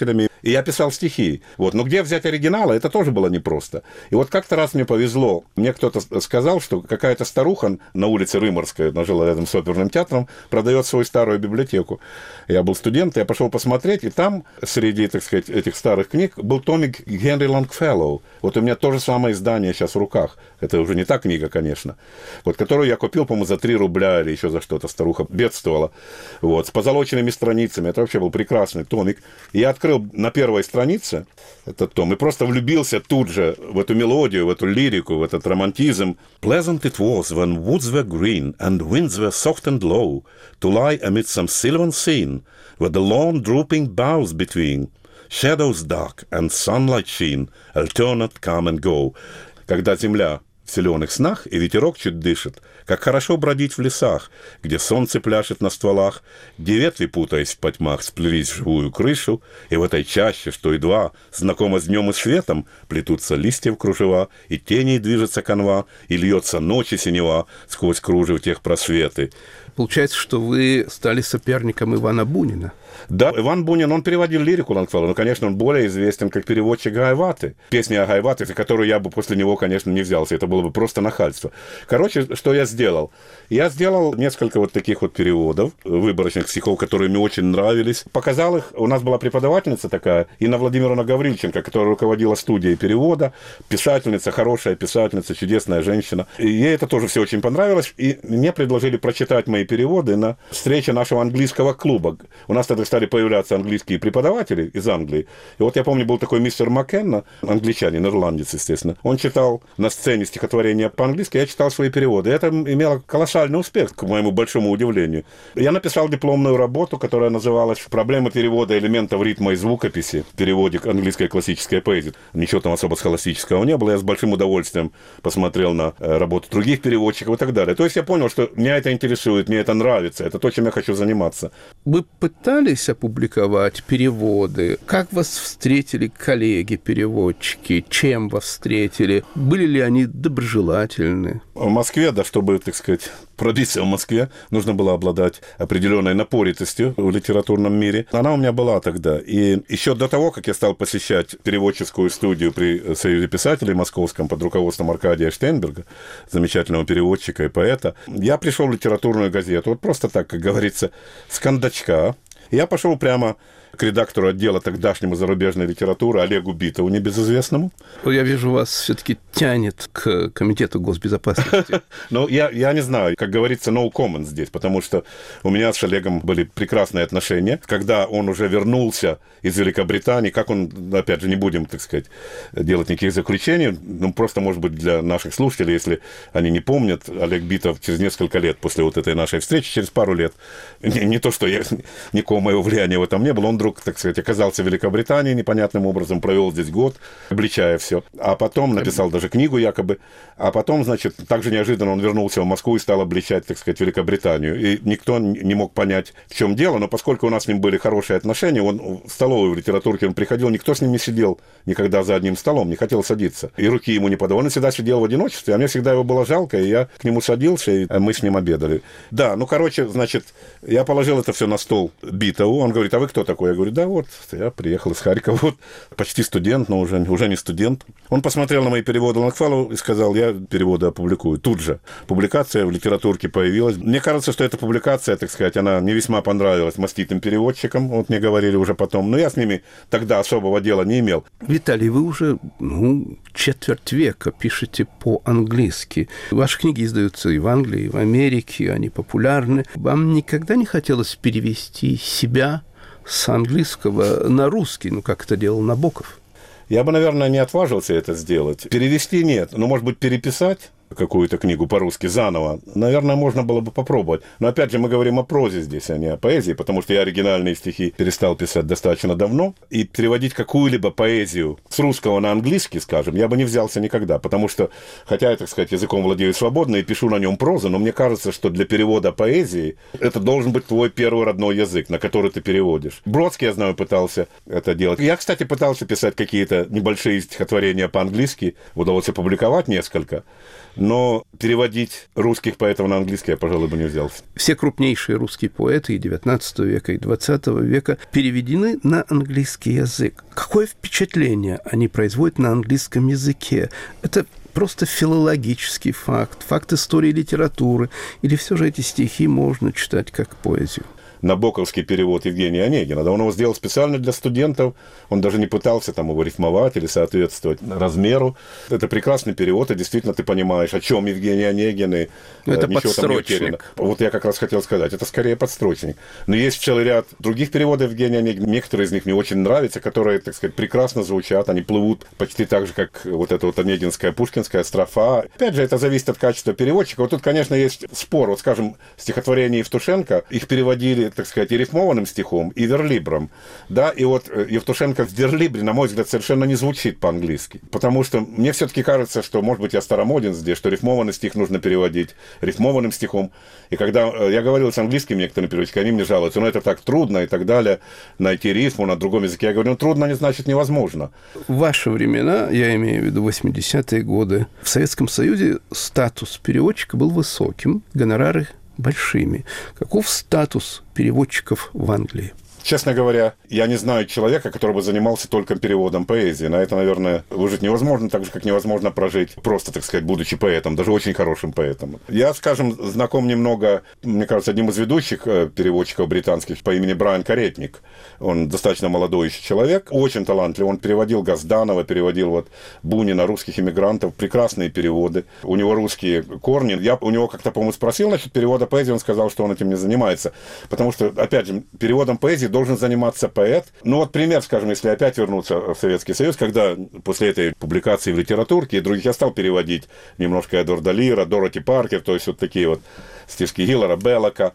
И я писал стихи. Вот. Но где взять оригиналы, это тоже было непросто. И вот как-то раз мне повезло. Мне кто-то сказал, что какая-то старуха на улице Рыморской, она жила рядом с оперным театром, продает свою старую библиотеку. Я был студент, я пошел посмотреть, и там среди, так сказать, этих старых книг был томик Генри Лонгфеллоу. Вот у меня то же самое издание сейчас в руках. Это уже не та книга, конечно. Вот, которую я купил, по-моему, за 3 рубля или еще за что-то. Старуха бедствовала. Вот, с позолоченными страницами. Это вообще был прекрасный томик. И я открыл на первой странице этот том и просто влюбился тут же в эту мелодию, в эту лирику, в этот романтизм. Pleasant it was when woods were green and winds were soft and low to lie amid some sylvan scene with the lawn drooping boughs between, shadows dark and sunlight sheen, alternate come and go. Когда земля в зеленых снах и ветерок чуть дышит, как хорошо бродить в лесах, где солнце пляшет на стволах, где ветви, путаясь в потьмах, сплелись в живую крышу, и в этой чаще, что едва знакомо с днем и светом, плетутся листья в кружева, и теней движется канва, и льется ночи синева сквозь кружев тех просветы. Получается, что вы стали соперником Ивана Бунина. Да, Иван Бунин, он переводил лирику Лонгфеллоу, но, конечно, он более известен как переводчик Гайваты. Песни о Гайвате, за которую я бы после него, конечно, не взялся. Это было бы просто нахальство. Короче, что я сделал? Я сделал несколько вот таких вот переводов, выборочных стихов, которые мне очень нравились. Показал их. У нас была преподавательница такая, Инна Владимировна Гаврильченко, которая руководила студией перевода. Писательница, хорошая писательница, чудесная женщина. И ей это тоже все очень понравилось. И мне предложили прочитать мои переводы на встрече нашего английского клуба. У нас тогда стали появляться английские преподаватели из Англии. И вот я помню, был такой мистер Маккенна, англичанин, ирландец, естественно. Он читал на сцене стихотворения по-английски, я читал свои переводы. И это имело колоссальный успех, к моему большому удивлению. Я написал дипломную работу, которая называлась «Проблема перевода элементов ритма и звукописи» в переводе английской классической поэзии. Ничего там особо схоластического не было. Я с большим удовольствием посмотрел на работу других переводчиков и так далее. То есть я понял, что меня это интересует, мне это нравится, это то, чем я хочу заниматься. Вы пытались опубликовать переводы? Как вас встретили коллеги-переводчики? Чем вас встретили? Были ли они доброжелательны? В Москве, да, чтобы, так сказать, пробиться в Москве, нужно было обладать определенной напоритостью в литературном мире. Она у меня была тогда. И еще до того, как я стал посещать переводческую студию при Союзе писателей московском под руководством Аркадия Штейнберга, замечательного переводчика и поэта, я пришел в литературную газету, вот просто так, как говорится, с кондачка. Я пошел прямо к редактору отдела тогдашнему зарубежной литературы Олегу Битову, небезызвестному. Я вижу, вас все-таки тянет к Комитету госбезопасности. Ну, я не знаю, как говорится, no comment здесь, потому что у меня с Олегом были прекрасные отношения. Когда он уже вернулся из Великобритании, как он, опять же, не будем, так сказать, делать никаких заключений, ну, просто, может быть, для наших слушателей, если они не помнят, Олег Битов через несколько лет после вот этой нашей встречи, через пару лет, не то, что никакого моего влияния в этом не было, он вдруг, так сказать, оказался в Великобритании непонятным образом, провел здесь год, обличая все. А потом написал даже книгу якобы. А потом, значит, также неожиданно он вернулся в Москву и стал обличать, так сказать, Великобританию. И никто не мог понять, в чем дело. Но поскольку у нас с ним были хорошие отношения, он в столовую в литературке он приходил, никто с ним не сидел никогда за одним столом, не хотел садиться. И руки ему не подавал. Он всегда сидел в одиночестве, а мне всегда его было жалко, и я к нему садился, и мы с ним обедали. Да, ну, короче, значит, я положил это все на стол Битову. Он говорит: а вы кто такой? Я говорю: да вот, я приехал из Харькова, вот, почти студент, но уже не студент. Он посмотрел на мои переводы Лонгфеллоу и сказал: я переводы опубликую. Тут же публикация в литературке появилась. Мне кажется, что эта публикация, так сказать, она не весьма понравилась маститым переводчикам, вот мне говорили уже потом, но я с ними тогда особого дела не имел. Виталий, вы уже четверть века пишете по-английски. Ваши книги издаются и в Англии, и в Америке, они популярны. Вам никогда не хотелось перевести себя с английского на русский, как это делал Набоков? Я бы, наверное, не отважился это сделать. Перевести нет, но, может быть, переписать какую-то книгу по-русски заново, наверное, можно было бы попробовать. Но, опять же, мы говорим о прозе здесь, а не о поэзии, потому что я оригинальные стихи перестал писать достаточно давно, и переводить какую-либо поэзию с русского на английский, скажем, я бы не взялся никогда, потому что, хотя я, так сказать, языком владею свободно и пишу на нем прозу, но мне кажется, что для перевода поэзии это должен быть твой первый родной язык, на который ты переводишь. Бродский, я знаю, пытался это делать. Я, кстати, пытался писать какие-то небольшие стихотворения по-английски, удалось опубликовать несколько. но переводить русских поэтов на английский я, пожалуй, бы не взялся. Все крупнейшие русские поэты и XIX века, и XX века переведены на английский язык. Какое впечатление они производят на английском языке? Это просто филологический факт, факт истории литературы, или все же эти стихи можно читать как поэзию? Набоковский перевод Евгения Онегина. Да, он его сделал специально для студентов. Он даже не пытался там его рифмовать или соответствовать размеру. Это прекрасный перевод, и действительно ты понимаешь, о чем Евгений Онегин. И, это ничего подстрочник. Там не утеряно. Вот я как раз хотел сказать, это скорее подстрочник. Но есть целый ряд других переводов Евгения Онегина. Некоторые из них мне очень нравятся, которые, так сказать, прекрасно звучат. Они плывут почти так же, как вот эта вот онегинская, пушкинская строфа. Опять же, это зависит от качества переводчика. Вот тут, конечно, есть спор. Вот, скажем, стихотворение Евтушенко, их переводили, так сказать, и рифмованным стихом, и верлибром. Да, и вот Евтушенко в верлибре, на мой взгляд, совершенно не звучит по-английски. Потому что мне все-таки кажется, что, может быть, я старомоден здесь, что рифмованный стих нужно переводить рифмованным стихом. И когда я говорил с английскими некоторыми переводчиками, они мне жалуются, это так трудно и так далее, найти рифму на другом языке. Я говорю, трудно не значит невозможно. В ваши времена, я имею в виду 80-е годы, в Советском Союзе статус переводчика был высоким, гонорары большими. Каков статус переводчиков в Англии? Честно говоря, я не знаю человека, который бы занимался только переводом поэзии. На это, наверное, выжить невозможно, так же, как невозможно прожить просто, так сказать, будучи поэтом, даже очень хорошим поэтом. Я, скажем, знаком немного, мне кажется, одним из ведущих переводчиков британских по имени Брайан Каретник. Он достаточно молодой еще человек, очень талантливый. Он переводил Газданова, переводил вот Бунина, русских иммигрантов. Прекрасные переводы. У него русские корни. Я у него как-то, по-моему, спросил насчет перевода поэзии, он сказал, что он этим не занимается. Потому что, опять же, переводом поэзии должен заниматься поэт. Ну вот пример, скажем, если опять вернуться в Советский Союз, когда после этой публикации в литературке и других я стал переводить немножко Эдварда Лира, Дороти Паркер, то есть вот такие вот стишки Гиллера, Беллока,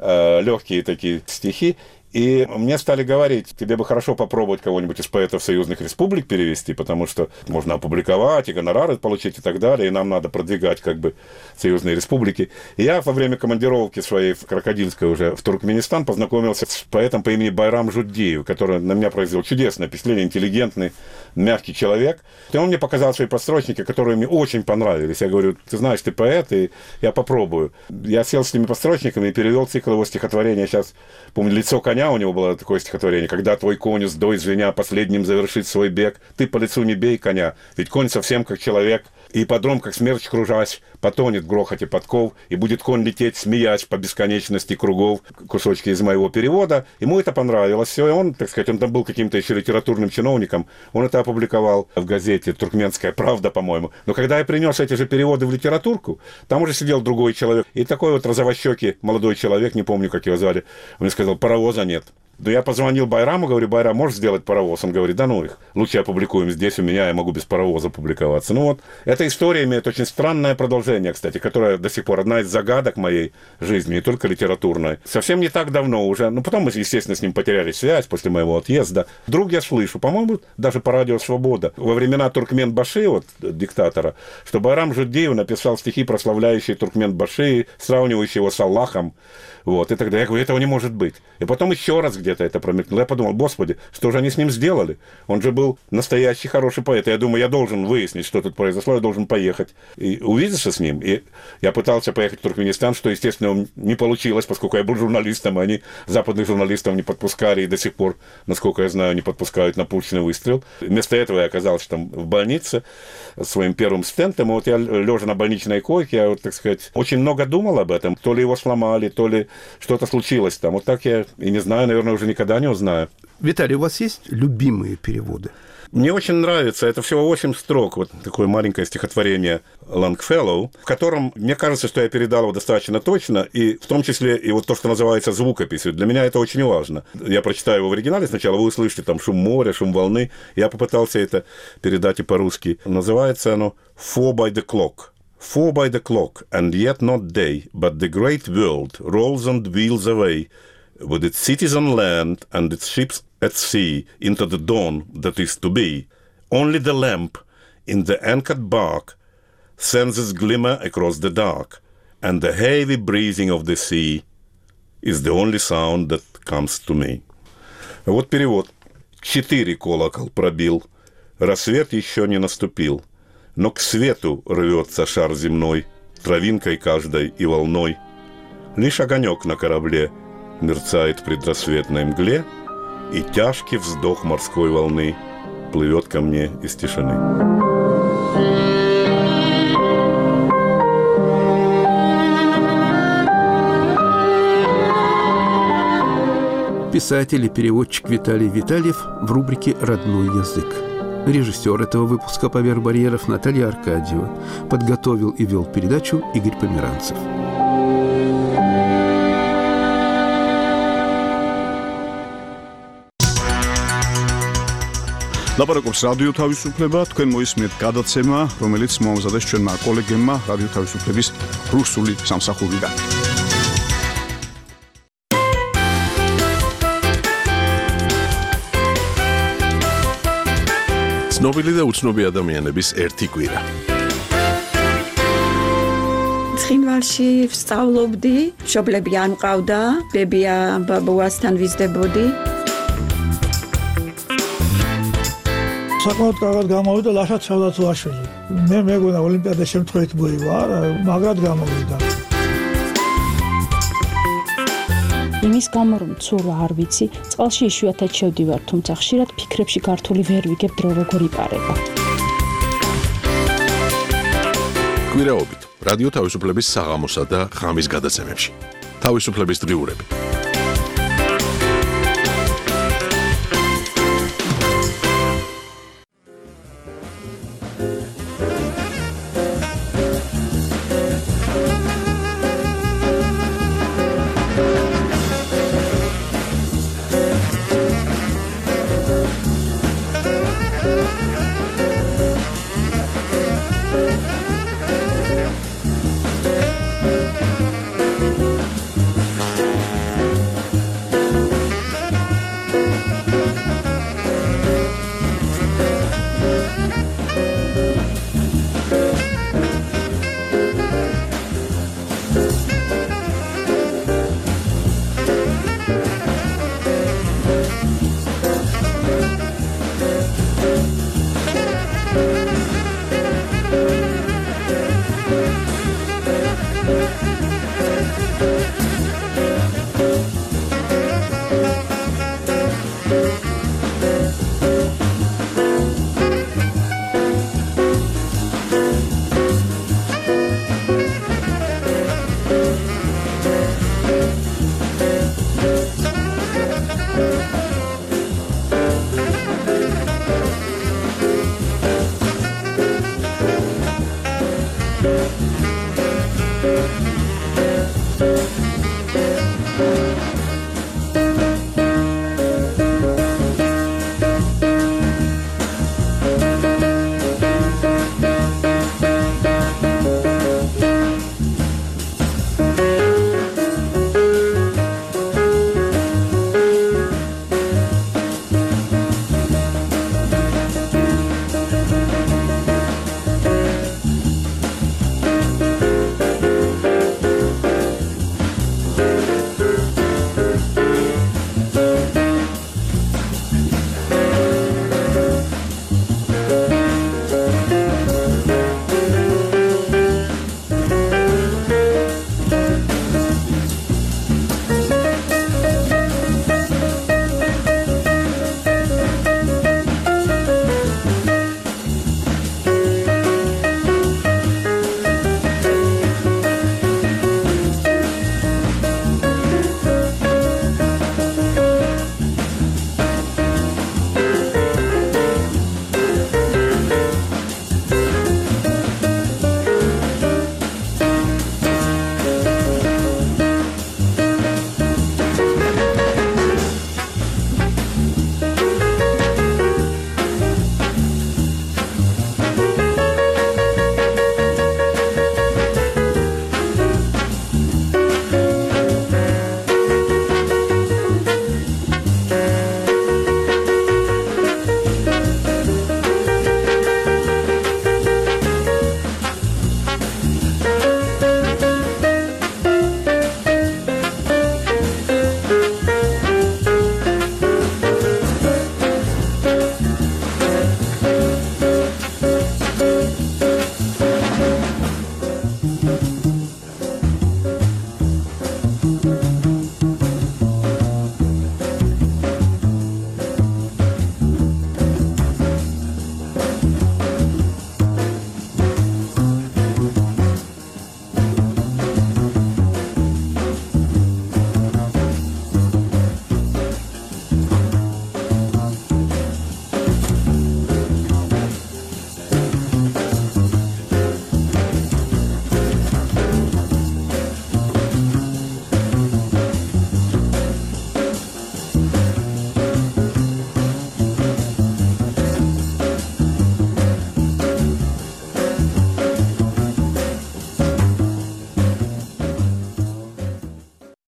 легкие такие стихи. И мне стали говорить, тебе бы хорошо попробовать кого-нибудь из поэтов союзных республик перевести, потому что можно опубликовать, и гонорары получить, и так далее, и нам надо продвигать как бы союзные республики. И я во время командировки своей в Крокодильской уже в Туркменистан познакомился с поэтом по имени Байрам Жуддиев, который на меня произвел чудесное впечатление, интеллигентный, мягкий человек. И он мне показал свои подстрочники, которые мне очень понравились. Я говорю, ты знаешь, ты поэт, и я попробую. Я сел с этими подстрочниками и перевел цикл его стихотворения. Сейчас, помню, «Лицо коня» у него было такое стихотворение. Когда твой конь, уздой звеня, последним завершит свой бег, ты по лицу не бей коня, ведь конь совсем как человек. И ипподром, как смерч кружась, потонет в грохоте подков, и будет конь лететь, смеясь по бесконечности кругов. Кусочки из моего перевода. Ему это понравилось. Все, и он, так сказать, он там был каким-то еще литературным чиновником. Он это опубликовал в газете «Туркменская правда», по-моему. Но когда я принес эти же переводы в литературку, там уже сидел другой человек. И такой вот розовощекий молодой человек, не помню, как его звали, он мне сказал, паровоза нет. Да я позвонил Байраму, говорю, Байрам, можешь сделать паровоз? Он говорит, да ну их, лучше опубликуем здесь у меня, я могу без паровоза публиковаться. Ну вот, эта история имеет очень странное продолжение, кстати, которая до сих пор одна из загадок моей жизни, не только литературной. Совсем не так давно уже, ну потом мы, естественно, с ним потеряли связь после моего отъезда. Вдруг я слышу, по-моему, даже по радио «Свобода», во времена Туркменбаши, вот, диктатора, что Байрам Жуддиев написал стихи, прославляющие Туркменбаши, сравнивающие его с Аллахом. Вот, и тогда я говорю, этого не может быть. И потом еще раз где-то это промелькнуло. Я подумал, господи, что же они с ним сделали? Он же был настоящий хороший поэт. И я думаю, я должен выяснить, что тут произошло, я должен поехать и увидеться с ним. И я пытался поехать в Туркменистан, что, естественно, не получилось, поскольку я был журналистом, и они западных журналистов не подпускали, и до сих пор, насколько я знаю, не подпускают на пушечный выстрел. Вместо этого я оказался там в больнице своим первым стентом. И вот я, лежа на больничной койке, я, вот, так сказать, очень много думал об этом. То ли его сломали, то ли что-то случилось там. Вот так я и не знаю, наверное, уже никогда не узнаю. Виталий, у вас есть любимые переводы? Мне очень нравится, это всего 8 строк, вот такое маленькое стихотворение Лонгфеллоу, в котором, мне кажется, что я передал его достаточно точно, и в том числе и вот то, что называется звукописью. Для меня это очень важно. Я прочитаю его в оригинале сначала, вы услышите там шум моря, шум волны. Я попытался это передать и по-русски. Называется оно «Four by the clock». 4 by the clock, and yet not day, but the great world rolls and wheels away, with its cities on land and its ships at sea, into the dawn that is to be. Only the lamp in the anchored bark sends its glimmer across the dark, and the heavy breathing of the sea is the only sound that comes to me. Вот перевод. 4 колокол пробил, рассвет еще не наступил. Но к свету рвется шар земной, травинкой каждой и волной. Лишь огонек на корабле мерцает в предрассветной мгле, и тяжкий вздох морской волны плывет ко мне из тишины. Писатель и переводчик Виталий Витальев в рубрике «Родной язык». Режиссер этого выпуска «Поверх барьеров» Наталья Аркадьева. Подготовил и вел передачу Игорь Померанцев. ლაპარაკობს რადიო თავისუფლება, თქვენ მოისმენთ გადაცემა, რომელიც მოამზადეს ჩვენმა კოლეგებმა რადიო თავისუფლების რუსული სამსახურიდან. ცნობილი და უცნობი ადამიანების ერთი კვირა. ცხინვალში ვსწავლობდი, მშობლები არ მყავდა, ბებია ბაბუასთან ვიზრდებოდი. საკმაოდ კარგად გამოვიდა ლაშა ცელდაცვაშვილი. მე მეგონა ოლიმპიადა შემთხვევით მოივა, მაგრად გამოვიდა. იმის გამო რომ ცურვა არ ვიცი, წყალში იშვიათად შევდივარ, თუმცა ხშირად ფიქრებში გართული ვერ ვიგებ დრო როგორ იპარება. კვირაობით რადიო თავისუფლების საღამოსა და ღამის გადაცემებში. თავისუფლების დღიურები.